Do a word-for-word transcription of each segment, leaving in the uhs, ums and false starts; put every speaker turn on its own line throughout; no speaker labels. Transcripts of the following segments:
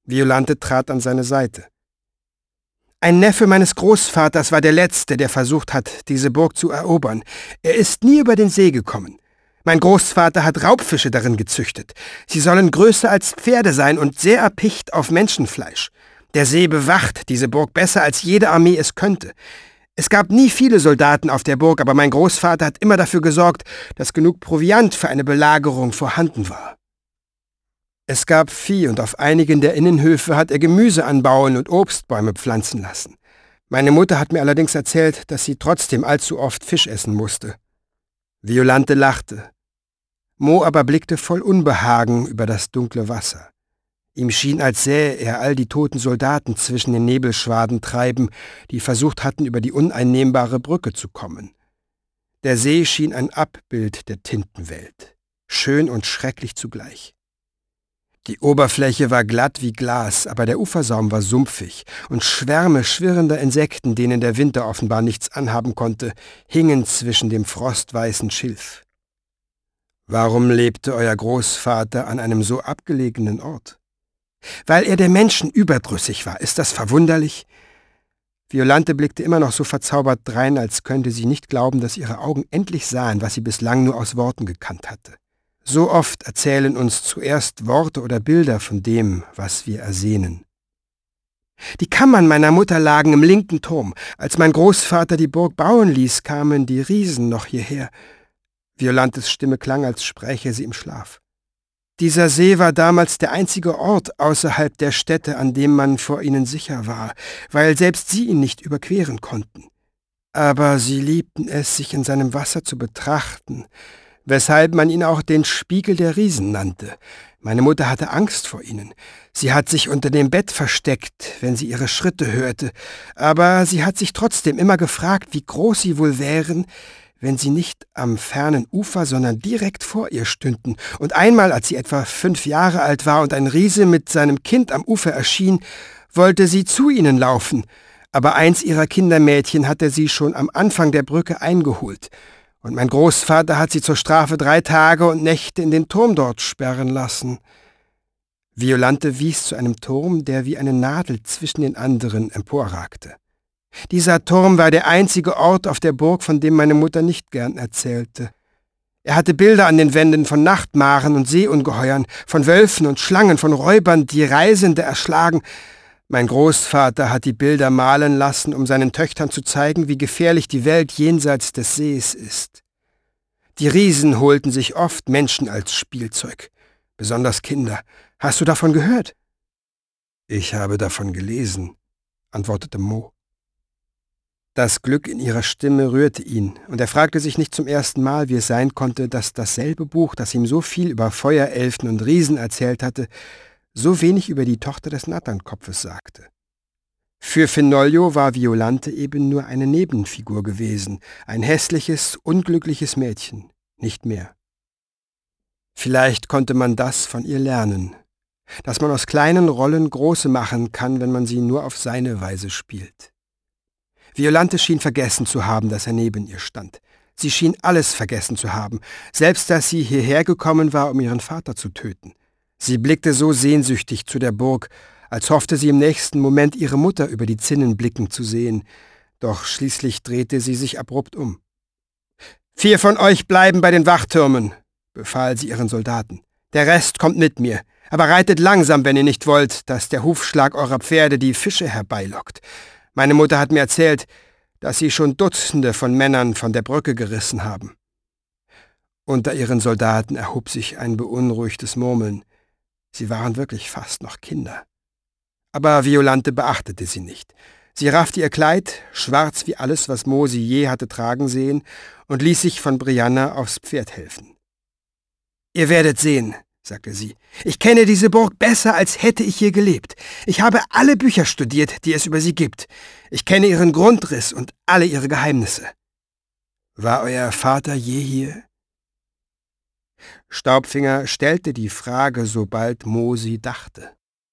Violante trat an seine Seite. »Ein Neffe meines Großvaters war der Letzte, der versucht hat, diese Burg zu erobern. Er ist nie über den See gekommen. Mein Großvater hat Raubfische darin gezüchtet. Sie sollen größer als Pferde sein und sehr erpicht auf Menschenfleisch. Der See bewacht diese Burg besser, als jede Armee es könnte. Es gab nie viele Soldaten auf der Burg, aber mein Großvater hat immer dafür gesorgt, dass genug Proviant für eine Belagerung vorhanden war. Es gab Vieh und auf einigen der Innenhöfe hat er Gemüse anbauen und Obstbäume pflanzen lassen. Meine Mutter hat mir allerdings erzählt, dass sie trotzdem allzu oft Fisch essen musste.« Violante lachte. Mo aber blickte voll Unbehagen über das dunkle Wasser. Ihm schien, als sähe er all die toten Soldaten zwischen den Nebelschwaden treiben, die versucht hatten, über die uneinnehmbare Brücke zu kommen. Der See schien ein Abbild der Tintenwelt, schön und schrecklich zugleich. Die Oberfläche war glatt wie Glas, aber der Ufersaum war sumpfig, und Schwärme schwirrender Insekten, denen der Winter offenbar nichts anhaben konnte, hingen zwischen dem frostweißen Schilf. »Warum lebte euer Großvater an einem so abgelegenen Ort?« »Weil er der Menschen überdrüssig war. Ist das verwunderlich?« Violante blickte immer noch so verzaubert drein, als könnte sie nicht glauben, dass ihre Augen endlich sahen, was sie bislang nur aus Worten gekannt hatte. So oft erzählen uns zuerst Worte oder Bilder von dem, was wir ersehnen. »Die Kammern meiner Mutter lagen im linken Turm. Als mein Großvater die Burg bauen ließ, kamen die Riesen noch hierher.« Violantes Stimme klang, als spräche sie im Schlaf. »Dieser See war damals der einzige Ort außerhalb der Städte, an dem man vor ihnen sicher war, weil selbst sie ihn nicht überqueren konnten. Aber sie liebten es, sich in seinem Wasser zu betrachten, weshalb man ihn auch den Spiegel der Riesen nannte. Meine Mutter hatte Angst vor ihnen. Sie hat sich unter dem Bett versteckt, wenn sie ihre Schritte hörte, aber sie hat sich trotzdem immer gefragt, wie groß sie wohl wären, wenn sie nicht am fernen Ufer, sondern direkt vor ihr stünden. Und einmal, als sie etwa fünf Jahre alt war und ein Riese mit seinem Kind am Ufer erschien, wollte sie zu ihnen laufen, aber eins ihrer Kindermädchen hatte sie schon am Anfang der Brücke eingeholt. Und mein Großvater hat sie zur Strafe drei Tage und Nächte in den Turm dort sperren lassen.« Violante wies zu einem Turm, der wie eine Nadel zwischen den anderen emporragte. Dieser Turm war der einzige Ort auf der Burg, von dem meine Mutter nicht gern erzählte. Er hatte Bilder an den Wänden von Nachtmaren und Seeungeheuern, von Wölfen und Schlangen, von Räubern, die Reisende erschlagen. Mein Großvater hat die Bilder malen lassen, um seinen Töchtern zu zeigen, wie gefährlich die Welt jenseits des Sees ist. Die Riesen holten sich oft Menschen als Spielzeug, besonders Kinder. Hast du davon gehört?« »Ich habe davon gelesen«, antwortete Mo. Das Glück in ihrer Stimme rührte ihn, und er fragte sich nicht zum ersten Mal, wie es sein konnte, dass dasselbe Buch, das ihm so viel über Feuerelfen und Riesen erzählt hatte, so wenig über die Tochter des Natternkopfes sagte. Für Fenoglio war Violante eben nur eine Nebenfigur gewesen, ein hässliches, unglückliches Mädchen, nicht mehr. Vielleicht konnte man das von ihr lernen, dass man aus kleinen Rollen große machen kann, wenn man sie nur auf seine Weise spielt. Violante schien vergessen zu haben, dass er neben ihr stand. Sie schien alles vergessen zu haben, selbst dass sie hierher gekommen war, um ihren Vater zu töten. Sie blickte so sehnsüchtig zu der Burg, als hoffte sie im nächsten Moment ihre Mutter über die Zinnen blicken zu sehen, doch schließlich drehte sie sich abrupt um. »Vier von euch bleiben bei den Wachtürmen«, befahl sie ihren Soldaten. »Der Rest kommt mit mir, aber reitet langsam, wenn ihr nicht wollt, dass der Hufschlag eurer Pferde die Fische herbeilockt. Meine Mutter hat mir erzählt, dass sie schon Dutzende von Männern von der Brücke gerissen haben.« Unter ihren Soldaten erhob sich ein beunruhigtes Murmeln. Sie waren wirklich fast noch Kinder. Aber Violante beachtete sie nicht. Sie raffte ihr Kleid, schwarz wie alles, was Mo sie je hatte tragen sehen, und ließ sich von Brianna aufs Pferd helfen. »Ihr werdet sehen«, sagte sie. »Ich kenne diese Burg besser, als hätte ich hier gelebt. Ich habe alle Bücher studiert, die es über sie gibt. Ich kenne ihren Grundriss und alle ihre Geheimnisse.« »War euer Vater je hier?« Staubfinger stellte die Frage, sobald Mo sie dachte.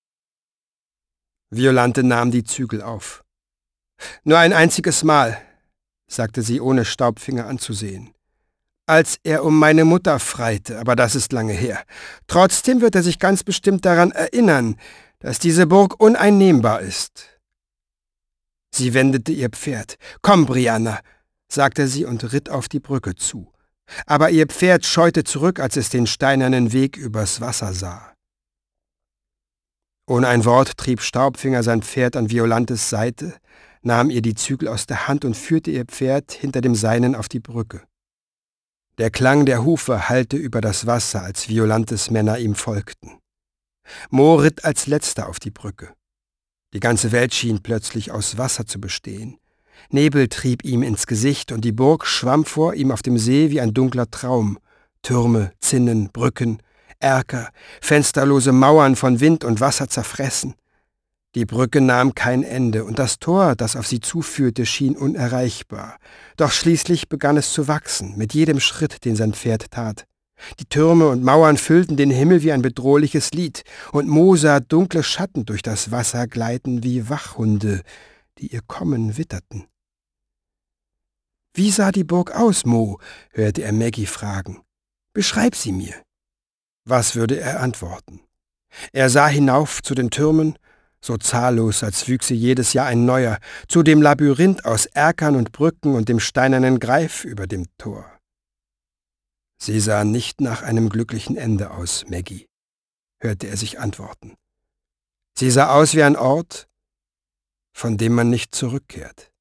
Violante nahm die Zügel auf. »Nur ein einziges Mal«, sagte sie, ohne Staubfinger anzusehen. »Als er um meine Mutter freite, aber das ist lange her. Trotzdem wird er sich ganz bestimmt daran erinnern, dass diese Burg uneinnehmbar ist.« Sie wendete ihr Pferd. »Komm, Brianna«, sagte sie und ritt auf die Brücke zu. Aber ihr Pferd scheute zurück, als es den steinernen Weg übers Wasser sah. Ohne ein Wort trieb Staubfinger sein Pferd an Violantes Seite, nahm ihr die Zügel aus der Hand und führte ihr Pferd hinter dem seinen auf die Brücke. Der Klang der Hufe hallte über das Wasser, als Violantes Männer ihm folgten. Mo ritt als letzter auf die Brücke. Die ganze Welt schien plötzlich aus Wasser zu bestehen. Nebel trieb ihm ins Gesicht und die Burg schwamm vor ihm auf dem See wie ein dunkler Traum. Türme, Zinnen, Brücken, Erker, fensterlose Mauern von Wind und Wasser zerfressen. Die Brücke nahm kein Ende und das Tor, das auf sie zuführte, schien unerreichbar. Doch schließlich begann es zu wachsen, mit jedem Schritt, den sein Pferd tat. Die Türme und Mauern füllten den Himmel wie ein bedrohliches Lied, und Mo sah dunkle Schatten durch das Wasser gleiten wie Wachhunde, die ihr Kommen witterten. »Wie sah die Burg aus, Mo?« hörte er Maggie fragen. »Beschreib sie mir.« Was würde er antworten? Er sah hinauf zu den Türmen, so zahllos, als wüchse jedes Jahr ein neuer, zu dem Labyrinth aus Erkern und Brücken und dem steinernen Greif über dem Tor. »Sie sahen nicht nach einem glücklichen Ende aus, Maggie«, hörte er sich antworten. »Sie sah aus wie ein Ort, von dem man nicht zurückkehrt.«